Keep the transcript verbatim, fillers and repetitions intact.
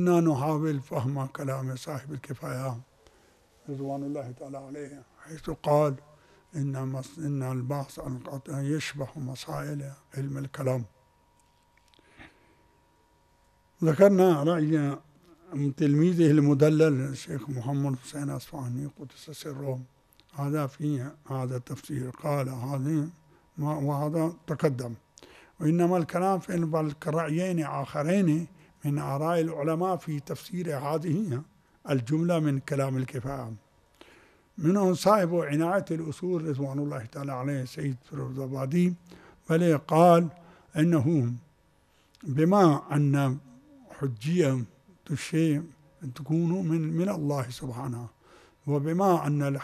كنا نحاول فهم كلام صاحب الكفاية رضوان الله تعالى عليه، حيث قال إن مص... إن البحث عن القطع يشبه مسائل علم الكلام. ذكرنا رأي تلميذه المدلل الشيخ محمد حسين أصفهاني قدس سره هذا في هذا التفسير، قال هذه وهذا تقدم، وإنما الكلام في كرأيين آخرين من آراء العلماء في تفسير هذه الجملة من كلام الكفاية، منهم صاحب عناية الأصول رضوان الله تعالى عليه سيد فيروزآبادي، بل قال إنه بما أن حجية الشيء تكون من من الله سبحانه، وبما أن